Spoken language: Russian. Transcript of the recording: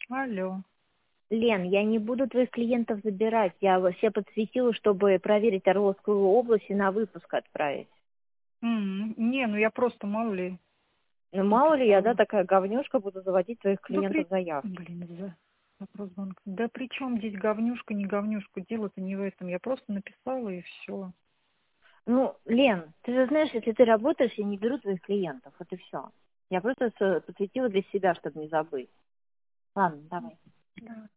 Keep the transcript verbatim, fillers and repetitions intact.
Алло. Лен, я не буду твоих клиентов забирать. Я вообще подсветила, чтобы проверить Орловскую область и на выпуск отправить. М, Не, ну я просто мало ли Ну, мало ли, я, да, написала. такая говнюшка, буду заводить твоих Да клиентов при... заявки. Блин, за вопрос банка. Да при чем здесь говнюшка, не говнюшка? Дело-то не в этом. Я просто написала и все. Ну, Лен, ты же знаешь, если ты работаешь, я не беру твоих клиентов. Вот и все. Я просто с- подсветила для себя, чтобы не забыть. Ладно, давай. Да.